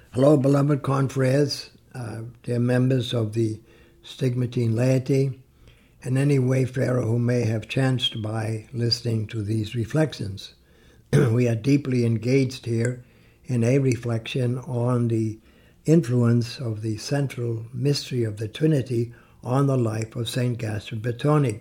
Hello, beloved confreres, dear members of the Stigmatine laity, and any wayfarer who may have chanced by listening to these reflections. We are deeply engaged here in a reflection on the influence of the central mystery of the Trinity on the life of St. Gaspar Bertone.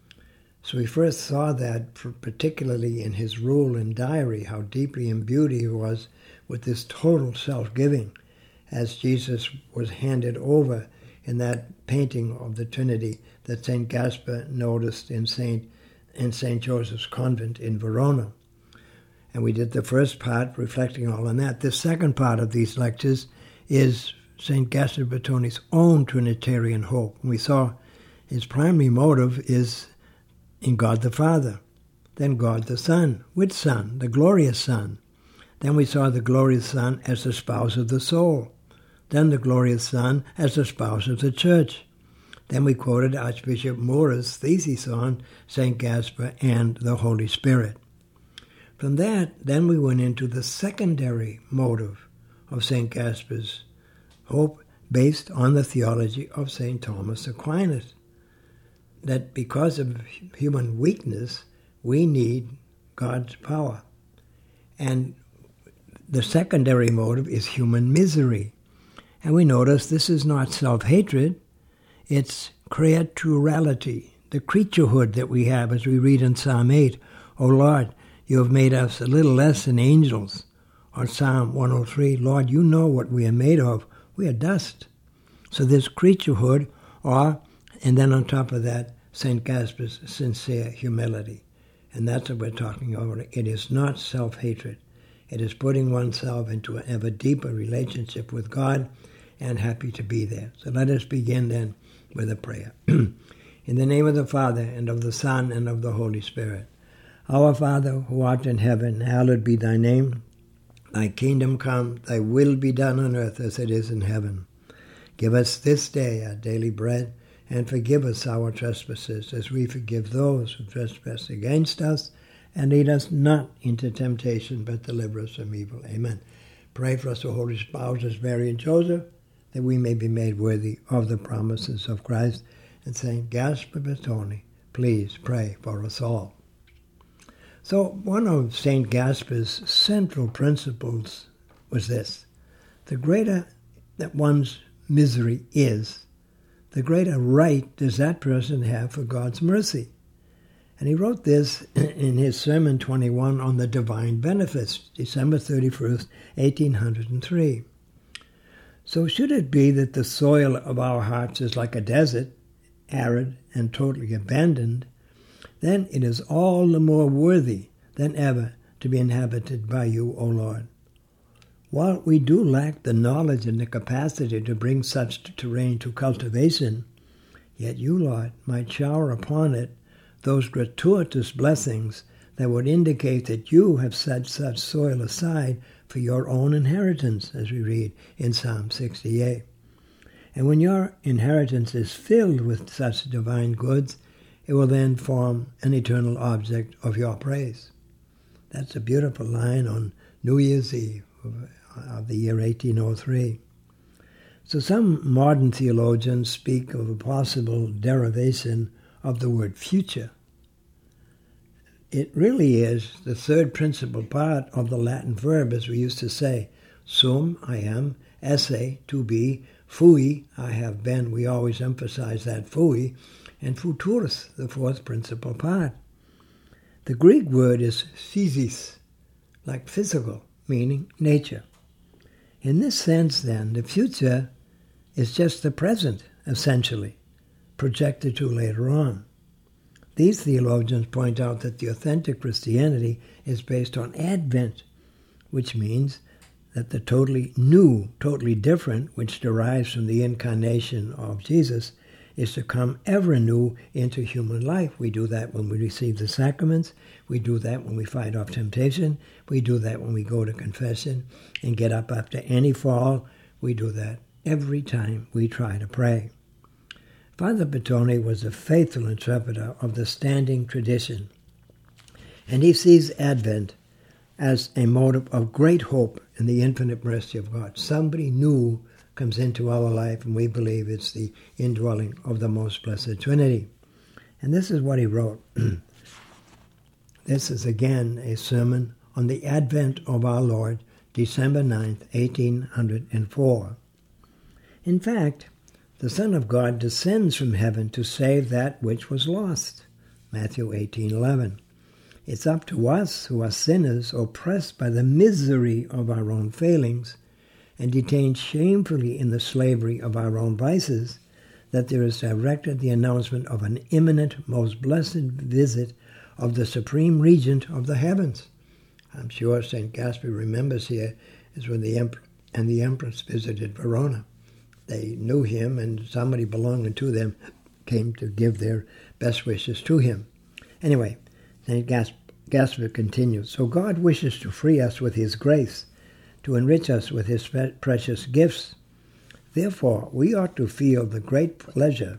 So we first saw that, particularly in his rule and diary, how deeply imbued he was with this total self-giving, as Jesus was handed over in that painting of the Trinity that St. Gaspar noticed in St. Joseph's Convent in Verona. And we did the first part reflecting all on that. The second part of these lectures is St. Gaspar Bertone's own Trinitarian hope. We saw his primary motive is in God the Father, then God the Son. Which Son? The glorious Son. Then we saw the glorious Son as the spouse of the soul. Then the glorious Son as the spouse of the Church. Then we quoted Archbishop Moore's thesis on St. Gaspar and the Holy Spirit. From that, then we went into the secondary motive of St. Gaspar's hope based on the theology of St. Thomas Aquinas, that because of human weakness, we need God's power. And the secondary motive is human misery. And we notice this is not self-hatred, it's creaturality, the creaturehood that we have, as we read in Psalm 8, O Lord, you have made us a little less than angels. Or Psalm 103, Lord, you know what we are made of. We are dust. So this creaturehood, and then on top of that, St. Gaspar's sincere humility. And that's what we're talking about. It is not self-hatred. It is putting oneself into an ever deeper relationship with God and happy to be there. So let us begin then with a prayer. In the name of the Father, and of the Son, and of the Holy Spirit. Our Father, who art in heaven, hallowed be thy name. Thy kingdom come, thy will be done on earth as it is in heaven. Give us this day our daily bread, and forgive us our trespasses, as we forgive those who trespass against us. And lead us not into temptation, but deliver us from evil. Amen. Pray for us, O holy spouses, Mary and Joseph, that we may be made worthy of the promises of Christ. And St. Gaspar Bertone, please pray for us all. So one of St. Gaspar's central principles was this: the greater that one's misery is, the greater right does that person have for God's mercy. And he wrote this in his Sermon 21 on the Divine Benefits, December 31st, 1803. So should it be that the soil of our hearts is like a desert, arid and totally abandoned, then it is all the more worthy than ever to be inhabited by you, O Lord. While we do lack the knowledge and the capacity to bring such terrain to cultivation, yet you, Lord, might shower upon it those gratuitous blessings that would indicate that you have set such soil aside for your own inheritance, as we read in Psalm 68. And when your inheritance is filled with such divine goods, it will then form an eternal object of your praise. That's a beautiful line on New Year's Eve of the year 1803. So some modern theologians speak of a possible derivation of the word future. It really is the third principal part of the Latin verb, as we used to say, sum, I am, esse, to be, fui, I have been. We always emphasize that fui, and futurus, the fourth principal part. The Greek word is physis, like physical, meaning nature. In this sense, then, the future is just the present, essentially, projected to later on. These theologians point out that the authentic Christianity is based on Advent, which means that the totally new, totally different, which derives from the incarnation of Jesus, is to come ever new into human life. We do that when we receive the sacraments. We do that when we fight off temptation. We do that when we go to confession and get up after any fall. We do that every time we try to pray. Father Bertone was a faithful interpreter of the standing tradition, and he sees Advent as a motive of great hope and the infinite mercy of God. Somebody new comes into our life, and we believe it's the indwelling of the most blessed Trinity. And this is what he wrote. This is again a sermon on the advent of our Lord, December 9th, 1804. In fact, the Son of God descends from heaven to save that which was lost, Matthew 18:11. It's up to us who are sinners, oppressed by the misery of our own failings, and detained shamefully in the slavery of our own vices, that there is directed the announcement of an imminent, most blessed visit of the Supreme Regent of the heavens. I'm sure St. Gaspar remembers here is when the Emperor and the Empress visited Verona. They knew him, and somebody belonging to them came to give their best wishes to him. Anyway, St. Gaspar continues, so God wishes to free us with his grace, to enrich us with his precious gifts. Therefore, we ought to feel with great pleasure,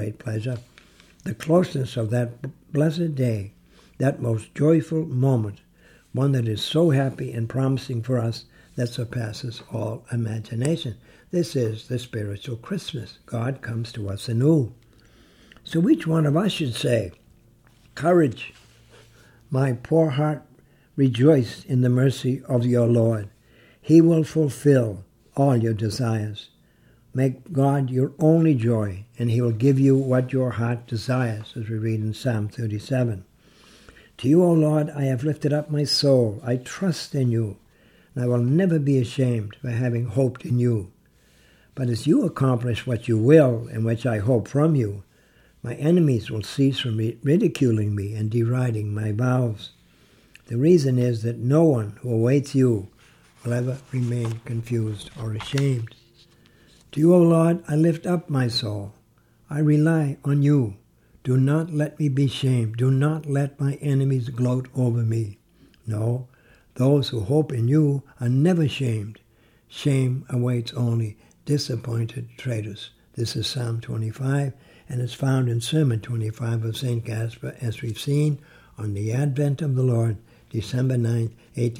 the closeness of that blessed day, that most joyful moment, one that is so happy and promising for us that surpasses all imagination. This is the spiritual Christmas. God comes to us anew. So each one of us should say, courage, my poor heart, rejoice in the mercy of your Lord. He will fulfill all your desires. Make God your only joy, and he will give you what your heart desires, as we read in Psalm 37. To you, O Lord, I have lifted up my soul. I trust in you, and I will never be ashamed for having hoped in you. But as you accomplish what you will, and which I hope from you, my enemies will cease from ridiculing me and deriding my vows. The reason is that no one who awaits you will ever remain confused or ashamed. To you, O Lord, I lift up my soul. I rely on you. Do not let me be shamed. Do not let my enemies gloat over me. No, those who hope in you are never shamed. Shame awaits only disappointed traitors. This is Psalm 25, and it's found in Sermon 25 of St. Gaspar, as we've seen on the Advent of the Lord, December 9,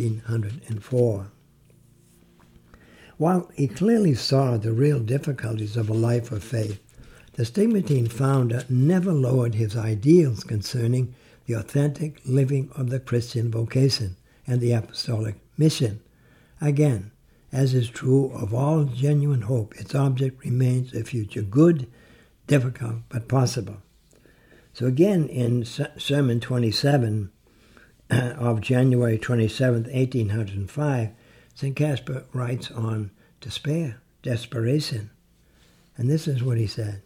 1804. While he clearly saw the real difficulties of a life of faith, the Stigmatine founder never lowered his ideals concerning the authentic living of the Christian vocation and the apostolic mission. Again, as is true of all genuine hope, its object remains a future good, difficult, but possible. So again, in Sermon 27 of January 27, 1805, St. Gaspar writes on despair, desperation. And this is what he said.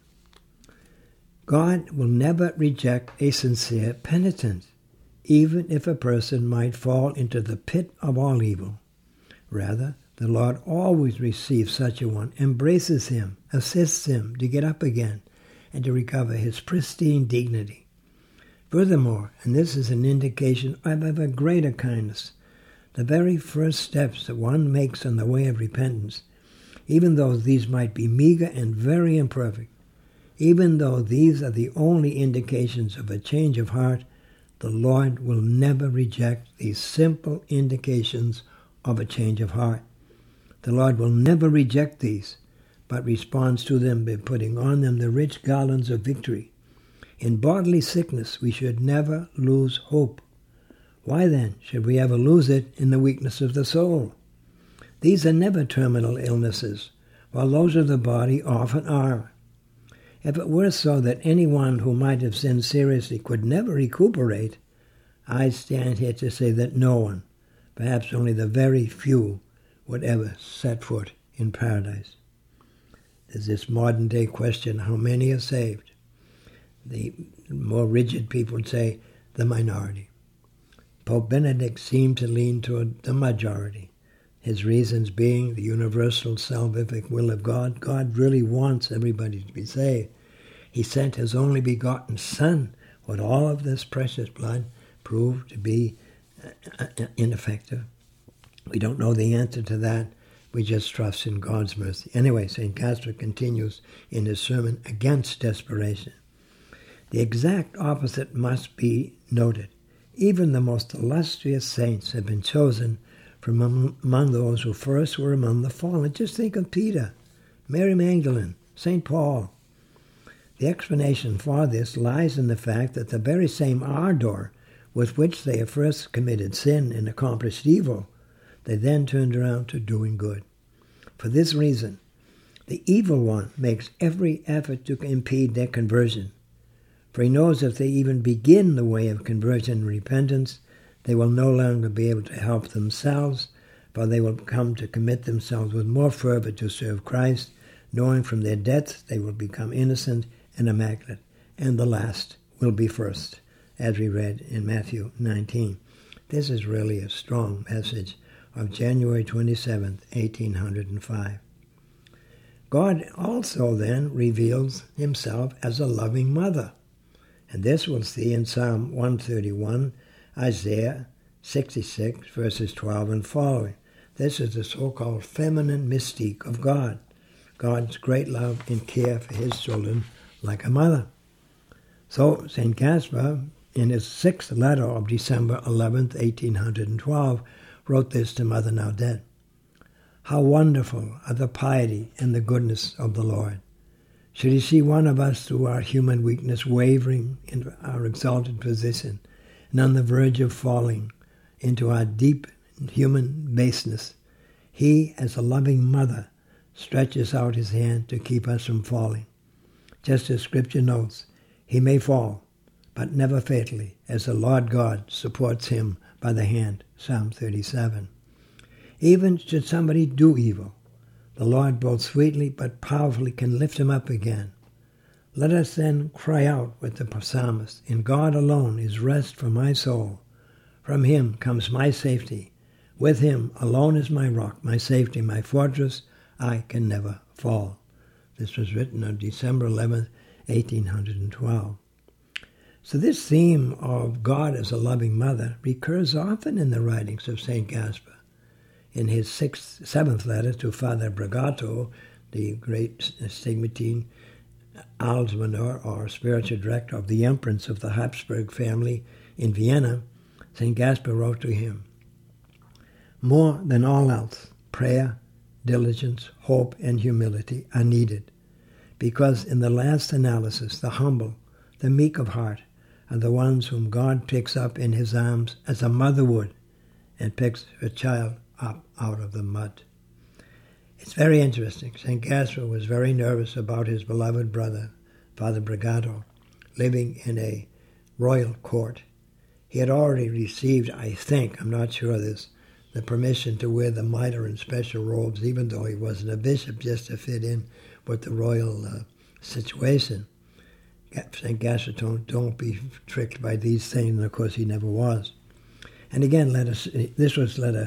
God will never reject a sincere penitent, even if a person might fall into the pit of all evil. Rather, the Lord always receives such a one, embraces him, assists him to get up again, and to recover his pristine dignity. Furthermore, and this is an indication of ever greater kindness, the very first steps that one makes on the way of repentance, even though these might be meager and very imperfect, even though these are the only indications of a change of heart, the Lord will never reject these simple indications of a change of heart. The Lord will never reject these, but responds to them by putting on them the rich garlands of victory. In bodily sickness, we should never lose hope. Why then should we ever lose it in the weakness of the soul? These are never terminal illnesses, while those of the body often are. If it were so that anyone who might have sinned seriously could never recuperate, I stand here to say that no one, perhaps only the very few, would ever set foot in paradise. There's this modern-day question, how many are saved? The more rigid people would say the minority. Pope Benedict seemed to lean toward the majority, his reasons being the universal salvific will of God. God really wants everybody to be saved. He sent his only begotten Son, with all of this precious blood proved to be ineffective. We don't know the answer to that. We just trust in God's mercy. Anyway, St. Gaspar continues in his sermon against desperation. The exact opposite must be noted. Even the most illustrious saints have been chosen from among those who first were among the fallen. Just think of Peter, Mary Magdalene, St. Paul. The explanation for this lies in the fact that the very same ardor with which they at first committed sin and accomplished evil, they then turned around to doing good. For this reason, the evil one makes every effort to impede their conversion. For he knows if they even begin the way of conversion and repentance, they will no longer be able to help themselves, for they will come to commit themselves with more fervor to serve Christ, knowing from their deaths they will become innocent and immaculate, and the last will be first, as we read in Matthew 19. This is really a strong message of January 27th, 1805. God also then reveals himself as a loving mother. And this we'll see in Psalm 131, Isaiah 66, verses 12 and following. This is the so-called feminine mystique of God, God's great love and care for his children like a mother. So St. Gaspar, in his 6th letter of December 11th, 1812, wrote this to Mother now dead. How wonderful are the piety and the goodness of the Lord. Should he see one of us through our human weakness wavering in our exalted position and on the verge of falling into our deep human baseness, he, as a loving mother, stretches out his hand to keep us from falling. Just as Scripture notes, he may fall, but never fatally, as the Lord God supports him by the hand, Psalm 37. Even should somebody do evil, the Lord both sweetly but powerfully can lift him up again. Let us then cry out with the psalmist, in God alone is rest for my soul. From him comes my safety. With him alone is my rock, my safety, my fortress. I can never fall. This was written on December 11th, 1812. So this theme of God as a loving mother recurs often in the writings of St. Gaspar. In his 7th letter to Father Bragato, the great Stigmatine almoner or spiritual director of the Empress of the Habsburg family in Vienna, St. Gaspar wrote to him, more than all else, prayer, diligence, hope, and humility are needed, because in the last analysis, the humble, the meek of heart, are the ones whom God picks up in his arms as a mother would and picks her child up out of the mud. It's very interesting. St. Gaspar was very nervous about his beloved brother, Father Bragato, living in a royal court. He had already received, I think, I'm not sure of this, the permission to wear the mitre and special robes, even though he wasn't a bishop, just to fit in with the royal situation. St. Gaspar told, don't be tricked by these things, and of course he never was. And again, this was letter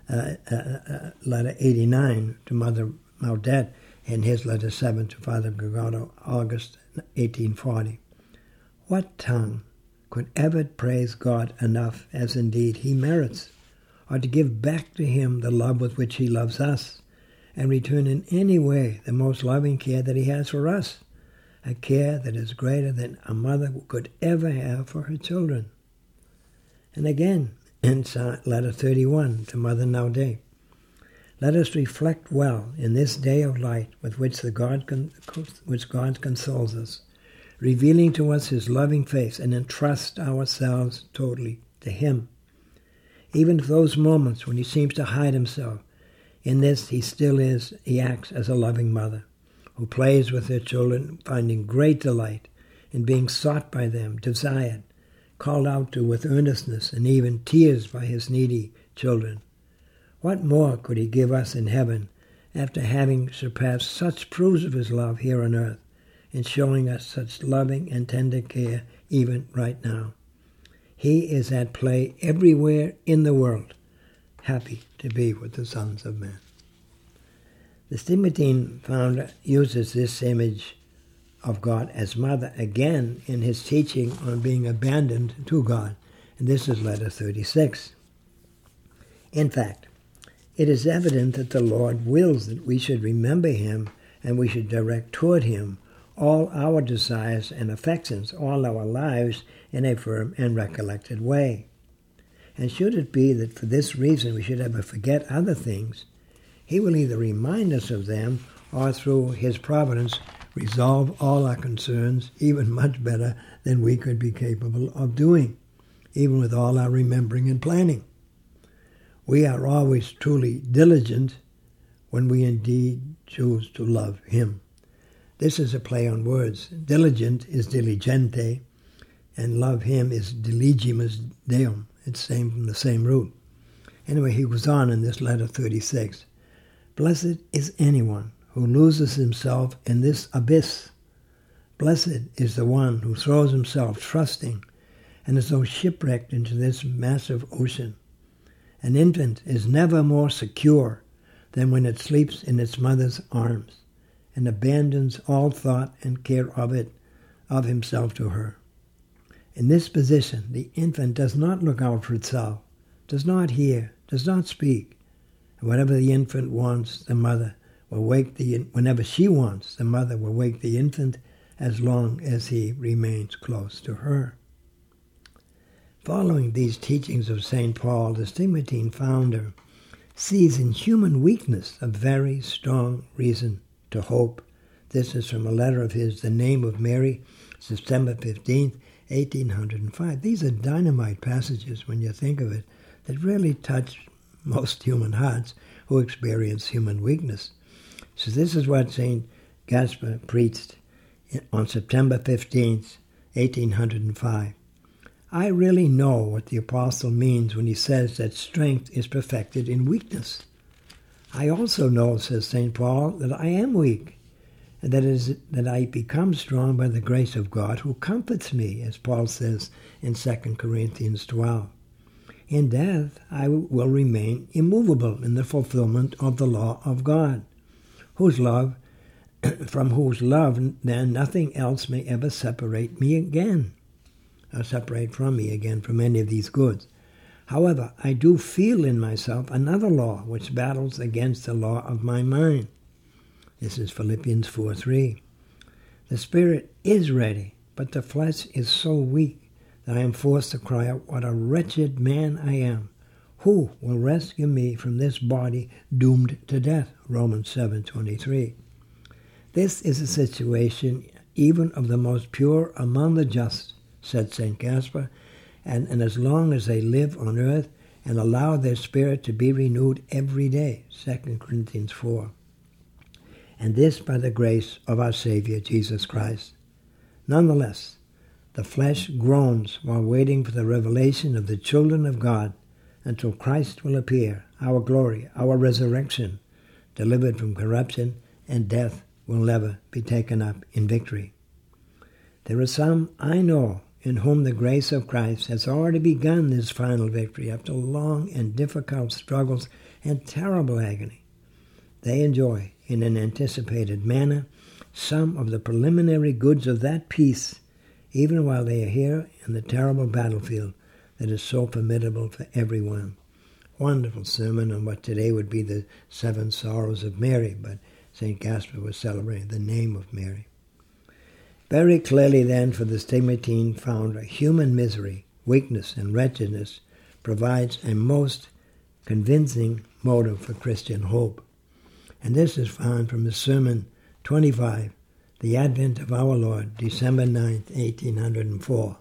89 to Mother Maudet, and his letter 7 to Father Bragato, August 1840. What tongue could ever praise God enough, as indeed he merits, or to give back to him the love with which he loves us, and return in any way the most loving care that he has for us, a care that is greater than a mother could ever have for her children? And again, in letter 31 to Mother Naudet, let us reflect well in this day of light with which God consoles us, revealing to us his loving face, and entrust ourselves totally to him. Even those moments when he seems to hide himself, in this he acts as a loving mother, who plays with her children, finding great delight in being sought by them, desired, called out to with earnestness and even tears by his needy children. What more could he give us in heaven after having surpassed such proofs of his love here on earth, in showing us such loving and tender care even right now? He is at play everywhere in the world, happy to be with the sons of men. The Stigmatine founder uses this image of God as mother again in his teaching on being abandoned to God, and this is letter 36. In fact, it is evident that the Lord wills that we should remember him and we should direct toward him all our desires and affections, all our lives, in a firm and recollected way. And should it be that for this reason we should ever forget other things, he will either remind us of them or through his providence resolve all our concerns even much better than we could be capable of doing, even with all our remembering and planning. We are always truly diligent when we indeed choose to love him. This is a play on words. Diligent is diligente, and love him is diligimus Deum. It's from the same root. Anyway, he goes on in this letter 36. Blessed is anyone who loses himself in this abyss. Blessed is the one who throws himself trusting and is so shipwrecked into this massive ocean. An infant is never more secure than when it sleeps in its mother's arms and abandons all thought and care of himself to her. In this position, the infant does not look out for itself, does not hear, does not speak. And whatever the infant wants, the mother will whenever she wants, the mother will wake the infant as long as he remains close to her. Following these teachings of St. Paul, the Stigmatine founder sees in human weakness a very strong reason to hope. This is from a letter of his, The Name of Mary, September 15th, 1805. These are dynamite passages, when you think of it, that really touch most human hearts who experience human weakness. So this is what St. Gaspar preached on September 15th, 1805. I really know what the apostle means when he says that strength is perfected in weakness. I also know, says St. Paul, that I am weak, and that I become strong by the grace of God who comforts me, as Paul says in 2 Corinthians 12. In death I will remain immovable in the fulfillment of the law of God, from whose love then nothing else may ever separate from me again from any of these goods. However, I do feel in myself another law which battles against the law of my mind. This is Philippians 4:3. The spirit is ready, but the flesh is so weak that I am forced to cry out, what a wretched man I am. Who will rescue me from this body doomed to death? Romans 7:23. This is a situation even of the most pure among the just, said St. Gaspar, and as long as they live on earth and allow their spirit to be renewed every day, 2 Corinthians 4. And this by the grace of our Savior, Jesus Christ. Nonetheless, the flesh groans while waiting for the revelation of the children of God until Christ will appear, our glory, our resurrection, delivered from corruption, and death will never be taken up in victory. There are some I know in whom the grace of Christ has already begun this final victory after long and difficult struggles and terrible agony. They enjoy, in an anticipated manner, some of the preliminary goods of that peace, even while they are here in the terrible battlefield that is so formidable for everyone. Wonderful sermon on what today would be the 7 sorrows of Mary, but St. Gaspar was celebrating the name of Mary. Very clearly then for the Stigmatine founder, human misery, weakness, and wretchedness provides a most convincing motive for Christian hope. And this is found from his Sermon 25, The Advent of Our Lord, December 9th, 1804.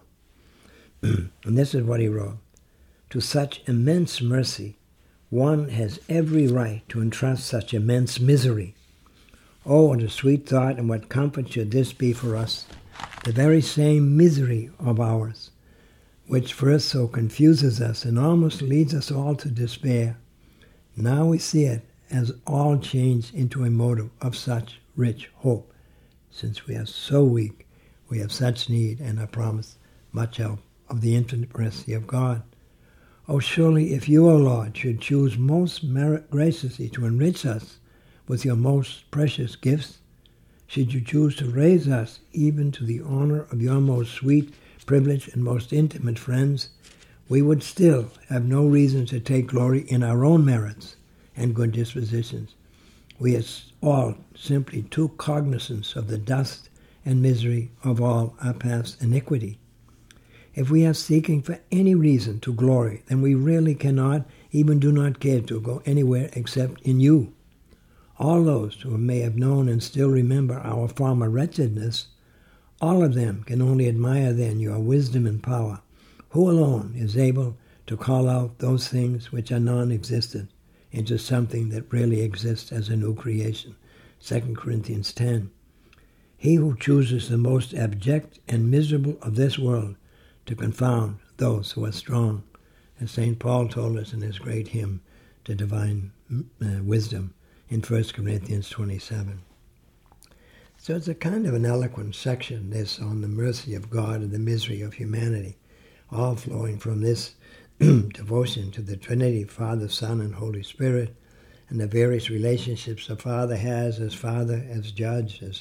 And this is what he wrote. To such immense mercy, one has every right to entrust such immense misery. Oh, what a sweet thought, and what comfort should this be for us, the very same misery of ours, which first so confuses us and almost leads us all to despair. Now we see it as all changed into a motive of such rich hope. Since we are so weak, we have such need and are promised much help of the infinite mercy of God. Oh, surely if you, O Lord, should choose most graciously to enrich us with your most precious gifts, should you choose to raise us even to the honor of your most sweet, privileged, and most intimate friends, we would still have no reason to take glory in our own merits and good dispositions. We are all simply too cognizant of the dust and misery of all our past iniquity. If we are seeking for any reason to glory, then we really cannot, even do not care to go anywhere except in you. All those who may have known and still remember our former wretchedness, all of them can only admire then your wisdom and power, who alone is able to call out those things which are non-existent into something that really exists as a new creation. 2 Corinthians 10. He who chooses the most abject and miserable of this world to confound those who are strong, as St. Paul told us in his great hymn to divine wisdom in 1 Corinthians 27. So it's a kind of an eloquent section, this, on the mercy of God and the misery of humanity, all flowing from this devotion to the Trinity, Father, Son, and Holy Spirit, and the various relationships the Father has as Father, as Judge, as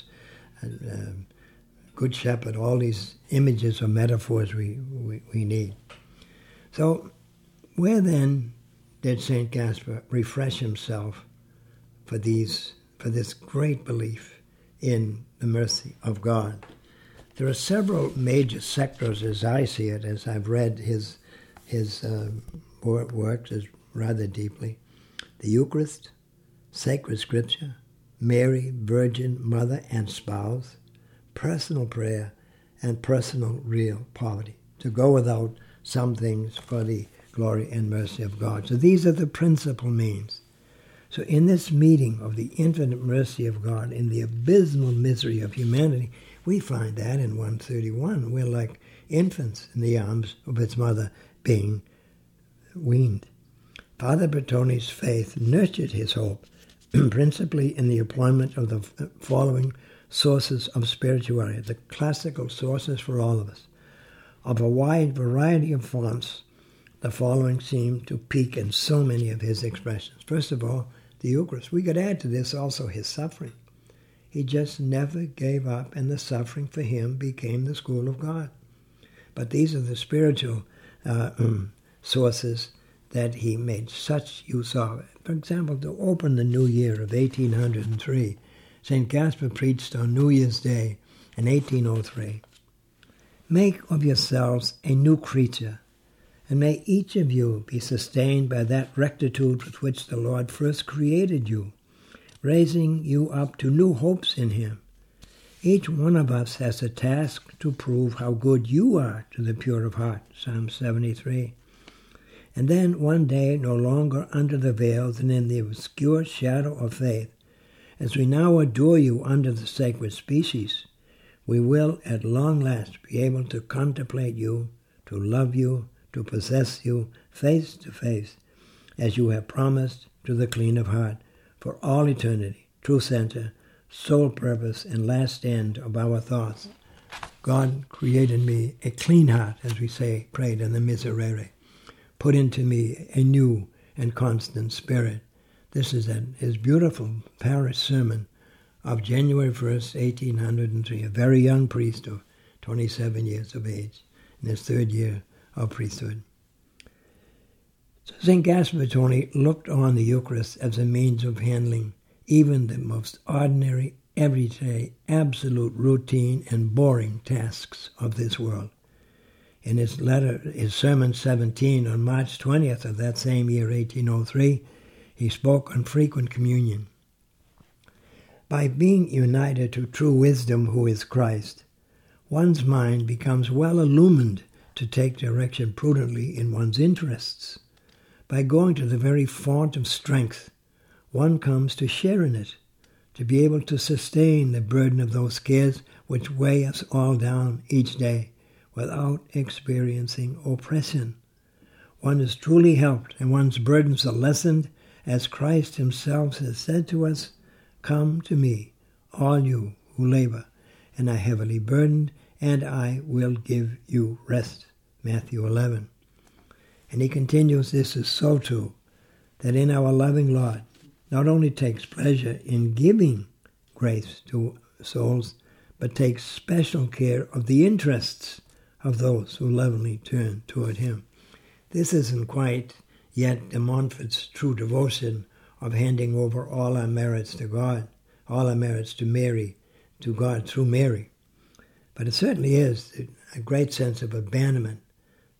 Good Shepherd, all these images or metaphors we need. So where then did St. Gaspar refresh himself for this great belief in the mercy of God? There are several major sectors, as I see it, as I've read his works rather deeply. The Eucharist, sacred Scripture, Mary, Virgin, Mother, and Spouse, personal prayer, and personal real poverty, to go without some things for the glory and mercy of God. So these are the principal means. So in this meeting of the infinite mercy of God in the abysmal misery of humanity, we find that in 131. We're like infants in the arms of its mother being weaned. Father Bertoni's faith nurtured his hope, principally in the employment of the following sources of spirituality, the classical sources for all of us. Of a wide variety of fonts, the following seem to peak in so many of his expressions. First of all, the Eucharist. We could add to this also his suffering. He just never gave up, and the suffering for him became the school of God. But these are the spiritual sources that he made such use of. For example, to open the new year of 1803, St. Gaspar preached on New Year's Day in 1803. Make of yourselves a new creature, and may each of you be sustained by that rectitude with which the Lord first created you, raising you up to new hopes in him. Each one of us has a task to prove how good you are to the pure of heart, Psalm 73. And then one day, no longer under the veils and in the obscure shadow of faith, as we now adore you under the sacred species, we will at long last be able to contemplate you, to love you, to possess you face to face, as you have promised to the clean of heart, for all eternity, true center, sole purpose, and last end of our thoughts. God created me a clean heart, as we say, prayed in the Miserere. Put into me a new and constant spirit. This is his beautiful parish sermon of January 1st, 1803, a very young priest of 27 years of age, in his third year of priesthood. So St. Gaspar Bertoni looked on the Eucharist as a means of handling even the most ordinary, everyday, absolute routine and boring tasks of this world. In his letter, his Sermon 17 on March 20th of that same year, 1803, he spoke on frequent communion. By being united to true wisdom, who is Christ, one's mind becomes well illumined to take direction prudently in one's interests. By going to the very fount of strength, one comes to share in it, to be able to sustain the burden of those cares which weigh us all down each day without experiencing oppression. One is truly helped, and one's burdens are lessened, as Christ himself has said to us, "Come to me, all you who labor and are heavily burdened, and I will give you rest." Matthew 11. And he continues, this is so true, that in our loving Lord not only takes pleasure in giving grace to souls, but takes special care of the interests of those who lovingly turn toward him. This isn't quite yet de Montfort's true devotion of handing over all our merits to God, all our merits to Mary, to God through Mary. But it certainly is a great sense of abandonment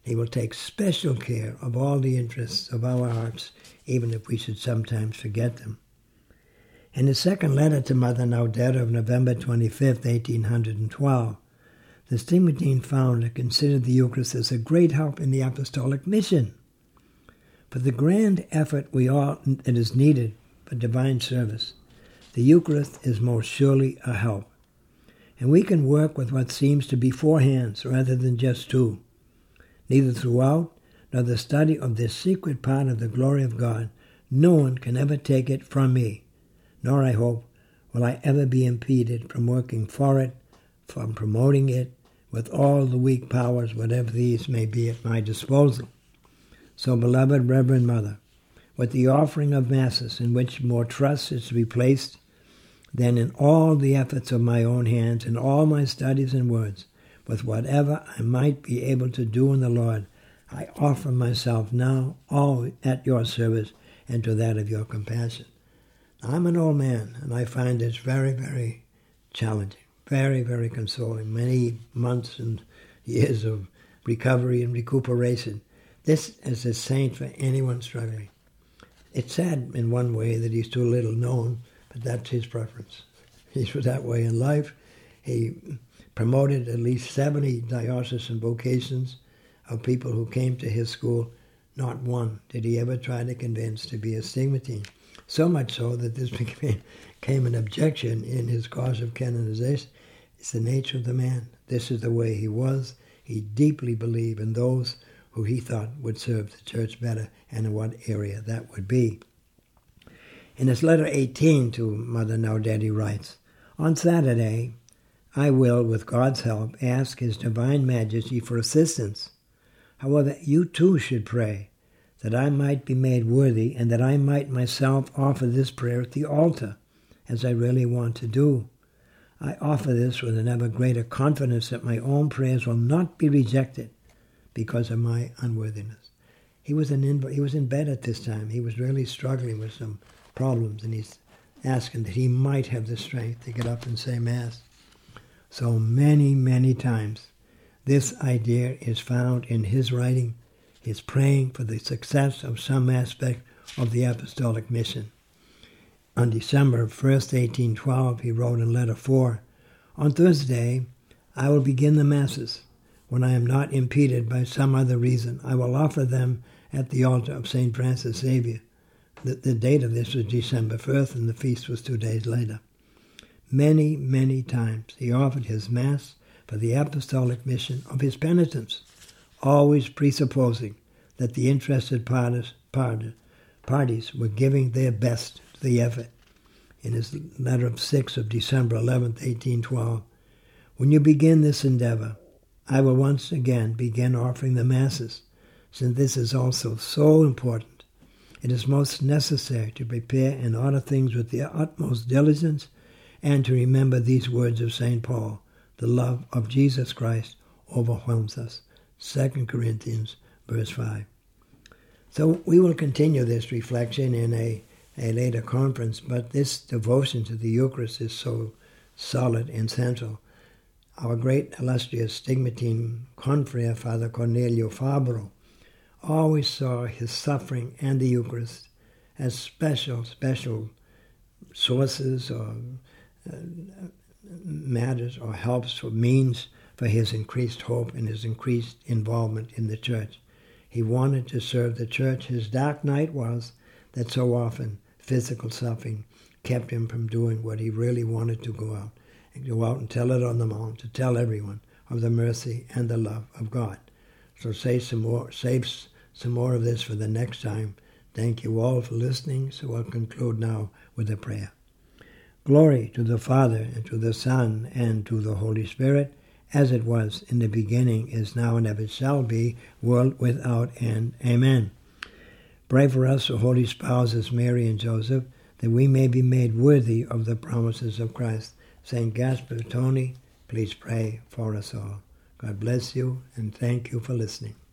He will take special care of all the interests of our hearts, even if we should sometimes forget them. In his second letter to Mother Naudetta of November 25, 1812, the Stigmatine founder considered the Eucharist as a great help in the apostolic mission. For the grand effort it is needed for divine service, the Eucharist is most surely a help. And we can work with what seems to be 4 hands rather than just 2. Neither throughout nor the study of this secret part of the glory of God, no one can ever take it from me, nor, I hope, will I ever be impeded from working for it, from promoting it, with all the weak powers, whatever these may be at my disposal. So, beloved Reverend Mother, with the offering of Masses in which more trust is to be placed than in all the efforts of my own hands, in all my studies and words, with whatever I might be able to do in the Lord, I offer myself now all at your service and to that of your compassion. I'm an old man, and I find this very, very challenging, very, very consoling. Many months and years of recovery and recuperation. This is a saint for anyone struggling. It's sad in one way that he's too little known, but that's his preference. He's that way in life. He promoted at least 70 diocesan vocations of people who came to his school. Not one did he ever try to convince to be a stigmatine. So much so that this became an objection in his cause of canonization. It's the nature of the man. This is the way he was. He deeply believed in those who he thought would serve the church better, and in what area that would be. In his letter 18 to Mother Naudetta, he writes, "On Saturday, I will, with God's help, ask His Divine Majesty for assistance. However, you too should pray, that I might be made worthy, and that I might myself offer this prayer at the altar, as I really want to do. I offer this with an ever greater confidence that my own prayers will not be rejected because of my unworthiness." He was in bed at this time. He was really struggling with some problems, and he's asking that he might have the strength to get up and say Mass. So many, many times, this idea is found in his writing. He's praying for the success of some aspect of the apostolic mission. On December 1st, 1812, he wrote in letter 4, "On Thursday, I will begin the Masses. When I am not impeded by some other reason, I will offer them at the altar of St. Francis Xavier." The date of this was December 1st, and the feast was 2 days later. Many, many times he offered his Mass for the apostolic mission of his penitents, always presupposing that the interested parties were giving their best to the effort. In his letter of 6 of December 11th, 1812, "When you begin this endeavor, I will once again begin offering the Masses, since this is also so important. It is most necessary to prepare and order things with the utmost diligence, and to remember these words of St. Paul, 'The love of Jesus Christ overwhelms us.' 2 Corinthians, verse 5. So we will continue this reflection in a later conference, but this devotion to the Eucharist is so solid and central. Our great illustrious stigmatine confrere, Father Cornelio Fabro, always saw his suffering and the Eucharist as special sources or matters or helps or means for his increased hope and his increased involvement in the church. He wanted to serve the church. His dark night was that so often physical suffering kept him from doing what he really wanted to go out and tell it on the mount, to tell everyone of the mercy and the love of God. So save some more of this for the next time. Thank you all for listening. So I'll conclude now with a prayer. Glory to the Father, and to the Son, and to the Holy Spirit, as it was in the beginning, is now, and ever shall be, world without end. Amen. Pray for us, O holy spouses Mary and Joseph, that we may be made worthy of the promises of Christ. St. Gaspar Tony, please pray for us all. God bless you, and thank you for listening.